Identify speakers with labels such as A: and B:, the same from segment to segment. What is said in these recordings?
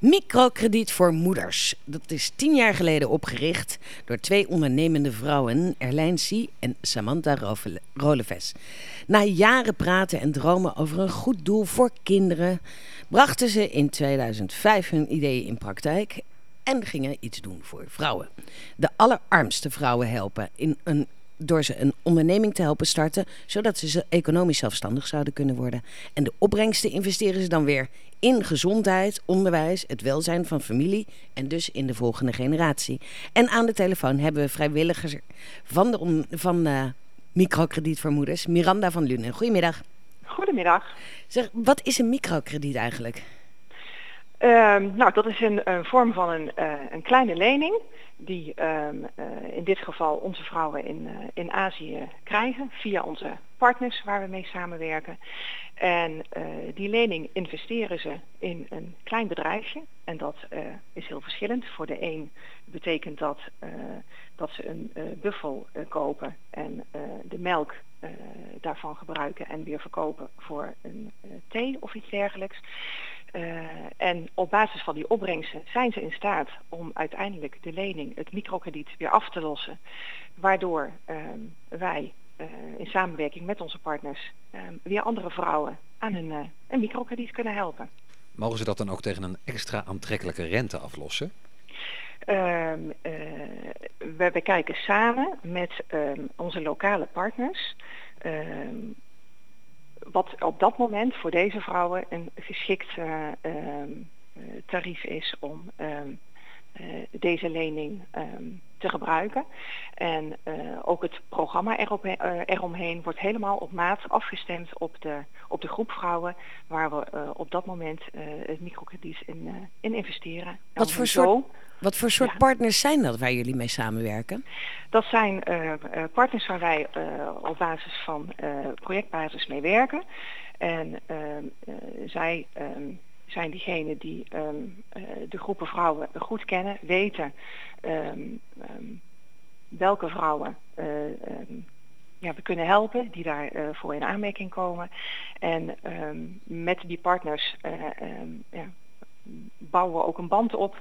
A: Microkrediet voor moeders. Dat is 10 jaar geleden opgericht door 2 ondernemende vrouwen, Erlijn Sie en Samantha Roleves. Na jaren praten en dromen over een goed doel voor kinderen, brachten ze in 2005 hun ideeën in praktijk en gingen iets doen voor vrouwen. De allerarmste vrouwen helpen door ze een onderneming te helpen starten, zodat ze economisch zelfstandig zouden kunnen worden. En de opbrengsten investeren ze dan weer in gezondheid, onderwijs, het welzijn van familie en dus in de volgende generatie. En aan de telefoon hebben we vrijwilligers van Microkrediet voor Moeders, Miranda van Lunen. Goedemiddag.
B: Goedemiddag.
A: Zeg, wat is een microkrediet eigenlijk?
B: Dat is een vorm van een kleine lening die in dit geval onze vrouwen in Azië krijgen via onze partners waar we mee samenwerken. En die lening investeren ze in een klein bedrijfje en dat is heel verschillend. Voor de een betekent dat ze een buffel kopen en de melk daarvan gebruiken en weer verkopen voor een thee of iets dergelijks. En op basis van die opbrengsten zijn ze in staat om uiteindelijk de lening, het microkrediet, weer af te lossen. Waardoor wij in samenwerking met onze partners weer andere vrouwen aan een microkrediet kunnen helpen.
C: Mogen ze dat dan ook tegen een extra aantrekkelijke rente aflossen?
B: We kijken samen met onze lokale partners wat op dat moment voor deze vrouwen een geschikt tarief is om deze lening te gebruiken. En ook het programma eromheen wordt helemaal op maat afgestemd op de groep vrouwen waar we op dat moment het microkrediet in investeren.
A: Wat voor soort partners zijn dat waar jullie mee samenwerken?
B: Dat zijn partners waar wij op basis van projectbasis mee werken. En zij zijn diegenen die de groepen vrouwen goed kennen, weten welke vrouwen we kunnen helpen die daarvoor in aanmerking komen. En met die partners bouwen we ook een band op.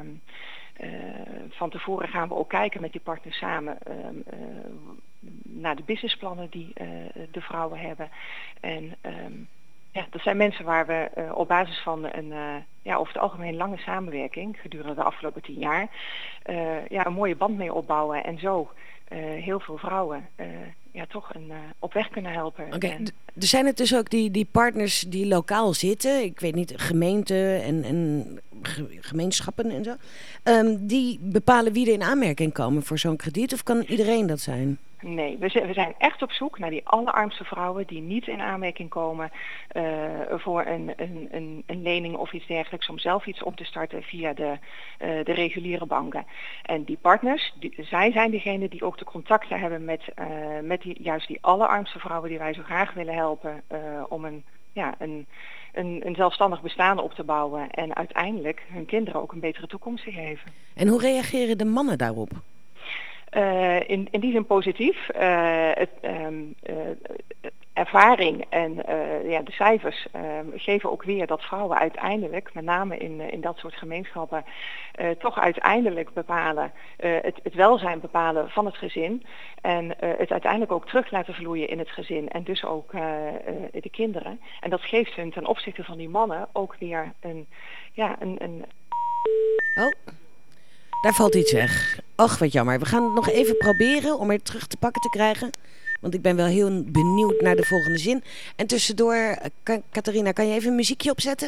B: Van tevoren gaan we ook kijken met die partners samen naar de businessplannen die de vrouwen hebben. En dat zijn mensen waar we op basis van over het algemeen lange samenwerking gedurende de afgelopen 10 jaar een mooie band mee opbouwen en zo heel veel vrouwen toch op weg kunnen helpen.
A: Okay. Er zijn het dus ook die partners die lokaal zitten, ik weet niet, gemeenten en gemeenschappen en zo, die bepalen wie er in aanmerking komen voor zo'n krediet, of kan iedereen dat zijn?
B: Nee, we zijn echt op zoek naar die allerarmste vrouwen die niet in aanmerking komen voor een lening of iets dergelijks om zelf iets op te starten via de reguliere banken. En die partners, zij zijn degenen die ook de contacten hebben met juist die allerarmste vrouwen die wij zo graag willen helpen om een zelfstandig bestaan op te bouwen en uiteindelijk hun kinderen ook een betere toekomst te geven.
A: En hoe reageren de mannen daarop?
B: In die zin positief. Ervaring en de cijfers geven ook weer dat vrouwen uiteindelijk, met name in dat soort gemeenschappen, toch uiteindelijk bepalen, het welzijn bepalen van het gezin. En het uiteindelijk ook terug laten vloeien in het gezin en dus ook de kinderen. En dat geeft hun ten opzichte van die mannen ook weer een.
A: Oh. Daar valt iets weg. Och, wat jammer. We gaan het nog even proberen om er terug te pakken te krijgen. Want ik ben wel heel benieuwd naar de volgende zin. En tussendoor, Catharina, kan je even een muziekje opzetten?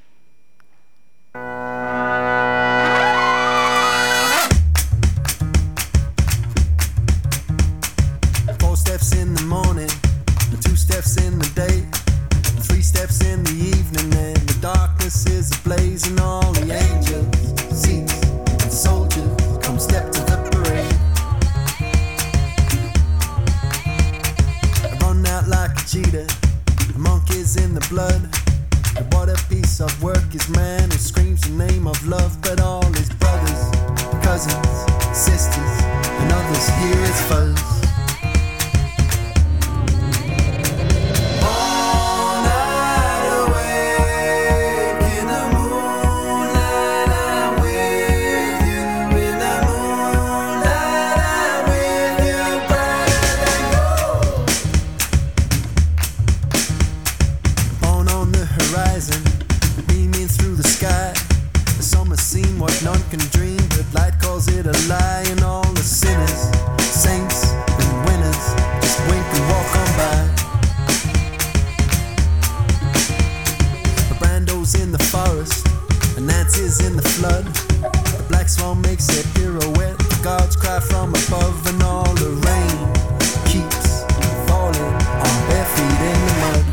D: Four steps in the morning, 2 steps in the day, 3 steps in the evening, and the darkness is ablaze, and all the angels, seats, and soldiers come step to the parade. I run out like a cheetah, the monkeys in the blood. What a piece of work is man who screams the name of love, but all his brothers, cousins, sisters, and others hear his fuzz. All night awake in the moonlight. sky. Some have seen what none can dream, but light calls it a lie. And all the sinners, saints and winners just wink and walk on by. A Brando's in the forest, a Nancy's in the flood. The black swan makes a pirouette. The gods cry from above, and all the rain keeps falling on bare feet in the mud.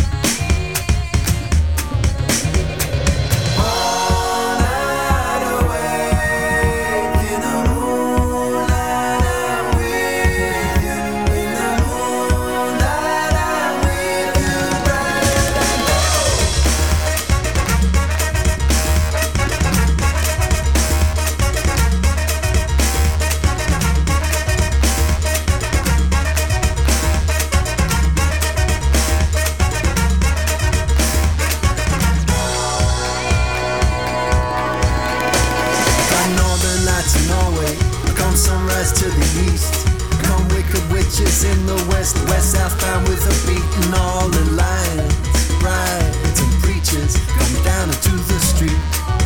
D: To the east, come wicked witches in the west, west southbound with a beat, and all the lions, brides and preachers come down into the street.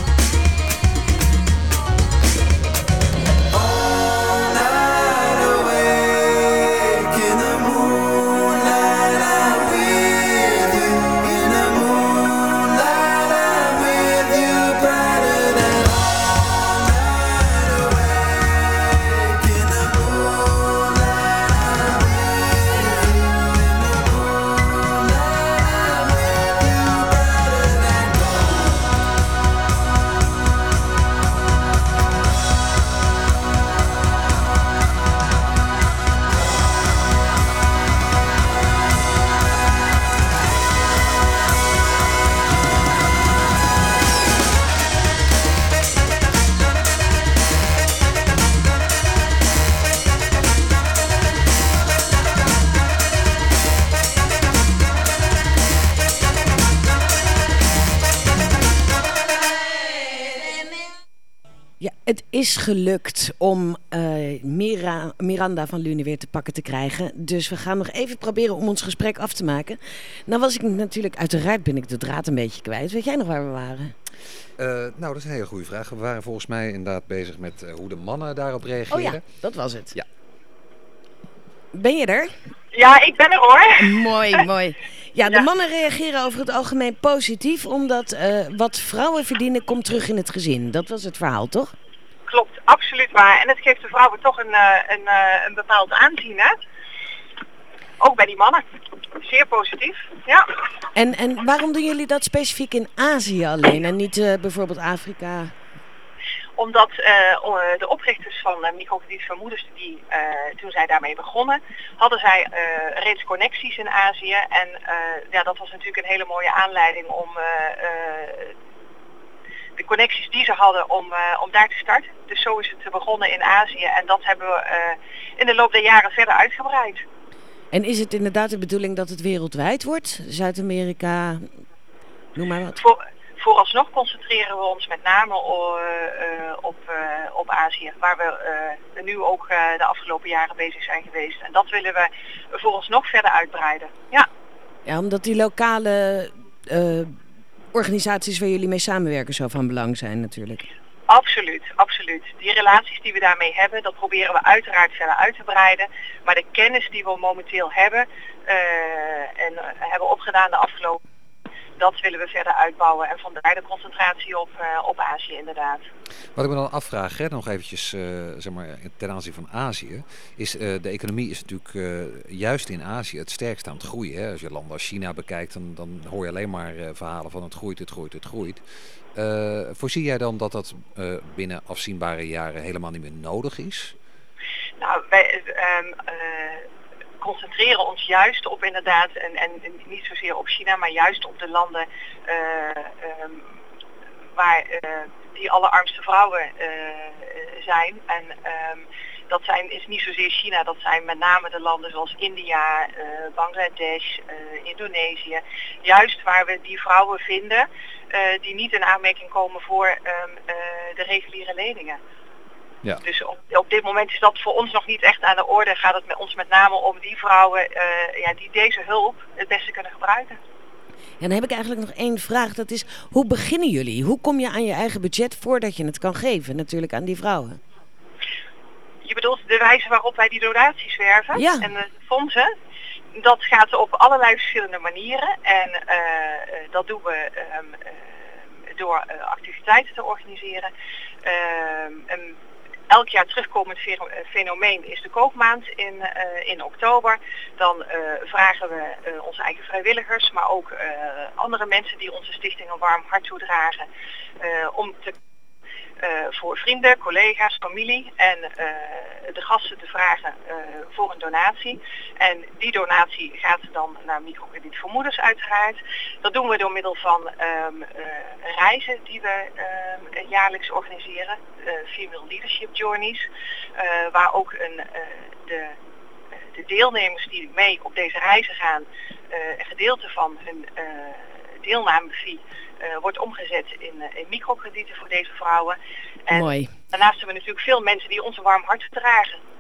D: All night awake in the moonlight, I'm with you. In the moonlight, I'm with you, brighter than all night awake in the moonlight, I'm with you. In the moonlight, I'm with you, brighter than gold.
A: Ja, het is gelukt om Miranda van Lune weer te pakken te krijgen. Dus we gaan nog even proberen om ons gesprek af te maken. Nou was ik natuurlijk, uiteraard ben ik de draad een beetje kwijt. Weet jij nog waar we waren?
C: Nou, dat is een hele goede vraag. We waren volgens mij inderdaad bezig met hoe de mannen daarop reageren.
A: Oh ja, dat was het.
C: Ja.
A: Ben je er?
B: Ja, ik ben er hoor.
A: Mooi, mooi. Ja, de
B: Ja.
A: mannen reageren over het algemeen positief, omdat wat vrouwen verdienen komt terug in het gezin. Dat was het verhaal, toch?
B: Klopt, absoluut waar. En het geeft de vrouwen toch een bepaald aanzien, hè? Ook bij die mannen. Zeer positief, ja.
A: En waarom doen jullie dat specifiek in Azië alleen en niet bijvoorbeeld Afrika?
B: Omdat de oprichters van Microcrediet Vermoedens, die toen zij daarmee begonnen, hadden zij reeds connecties in Azië. En ja, dat was natuurlijk een hele mooie aanleiding om de connecties die ze hadden om daar te starten. Dus zo is het begonnen in Azië en dat hebben we in de loop der jaren verder uitgebreid.
A: En is het inderdaad de bedoeling dat het wereldwijd wordt? Zuid-Amerika, noem maar wat.
B: Vooralsnog concentreren we ons met name op Azië, waar we nu ook de afgelopen jaren bezig zijn geweest. En dat willen we vooralsnog verder uitbreiden. Ja.
A: Ja, omdat die lokale organisaties waar jullie mee samenwerken zo van belang zijn natuurlijk.
B: Absoluut, absoluut. Die relaties die we daarmee hebben, dat proberen we uiteraard verder uit te breiden. Maar de kennis die we momenteel hebben en hebben opgedaan de afgelopen, dat willen we verder uitbouwen. En vandaar de concentratie op Azië inderdaad.
C: Wat ik me dan afvraag, hè, nog eventjes zeg maar, ten aanzien van Azië, is de economie is natuurlijk juist in Azië het sterkst aan het groeien. Hè. Als je landen als China bekijkt, dan hoor je alleen maar verhalen van het groeit, het groeit, het groeit. Voorzie jij dan dat dat binnen afzienbare jaren helemaal niet meer nodig is?
B: Nou, wij concentreren ons juist op inderdaad, en niet zozeer op China, maar juist op de landen waar die allerarmste vrouwen zijn. En dat is niet zozeer China, dat zijn met name de landen zoals India, Bangladesh, Indonesië. Juist waar we die vrouwen vinden die niet in aanmerking komen voor de reguliere leningen. Ja. Dus op dit moment is dat voor ons nog niet echt aan de orde. Gaat het ons met name om die vrouwen die deze hulp het beste kunnen gebruiken.
A: Ja, dan heb ik eigenlijk nog één vraag. Dat is, hoe beginnen jullie? Hoe kom je aan je eigen budget voordat je het kan geven? Natuurlijk aan die vrouwen.
B: Je bedoelt de wijze waarop wij die donaties werven
A: Ja.
B: en de fondsen? Dat gaat op allerlei verschillende manieren. En dat doen we door activiteiten te organiseren. En elk jaar terugkomend fenomeen is de koopmaand in oktober. Dan vragen we onze eigen vrijwilligers, maar ook andere mensen die onze stichting een warm hart toedragen, om te voor vrienden, collega's, familie en de gasten te vragen voor een donatie. En die donatie gaat dan naar Microkrediet voor Moeders uiteraard. Dat doen we door middel van reizen die we jaarlijks organiseren. Female Leadership Journeys. Waar ook de deelnemers die mee op deze reizen gaan, een gedeelte van hun deelnamefee wordt omgezet in microkredieten voor deze vrouwen. En
A: Mooi.
B: daarnaast hebben we natuurlijk veel mensen die ons een warm hart dragen.